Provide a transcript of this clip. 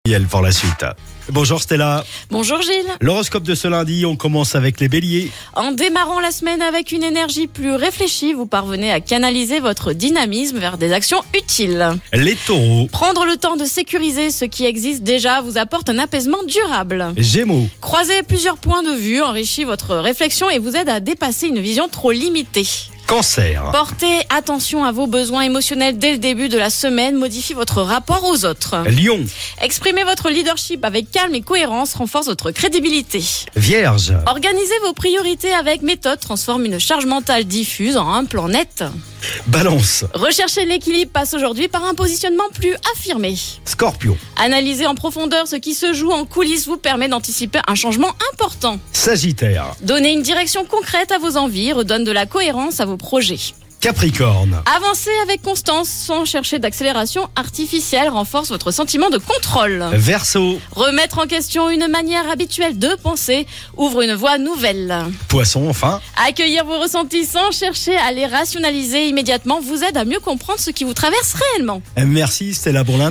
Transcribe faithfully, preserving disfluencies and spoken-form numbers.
Elle pour la suite. Bonjour Stella. Bonjour Gilles. L'horoscope de ce lundi, on commence avec les béliers. En démarrant la semaine avec une énergie plus réfléchie, vous parvenez à canaliser votre dynamisme vers des actions utiles. Les taureaux. Prendre le temps de sécuriser ce qui existe déjà vous apporte un apaisement durable. Gémeaux. Croiser plusieurs points de vue enrichit votre réflexion et vous aide à dépasser une vision trop limitée. Cancer. Portez attention à vos besoins émotionnels dès le début de la semaine, modifie votre rapport aux autres. Lion. Exprimez votre leadership avec calme et cohérence renforce votre crédibilité. Vierge. Organisez vos priorités avec méthode, transforme une charge mentale diffuse en un plan net. Balance. Rechercher l'équilibre passe aujourd'hui par un positionnement plus affirmé. Scorpion. Analyser en profondeur ce qui se joue en coulisses vous permet d'anticiper un changement important. Sagittaire. Donner une direction concrète à vos envies redonne de la cohérence à vos projets. Capricorne. Avancer avec constance sans chercher d'accélération artificielle renforce votre sentiment de contrôle. Verseau. Remettre en question une manière habituelle de penser ouvre une voie nouvelle. Poisson enfin. Accueillir vos ressentis sans chercher à les rationaliser immédiatement vous aide à mieux comprendre ce qui vous traverse réellement. Merci Stella pour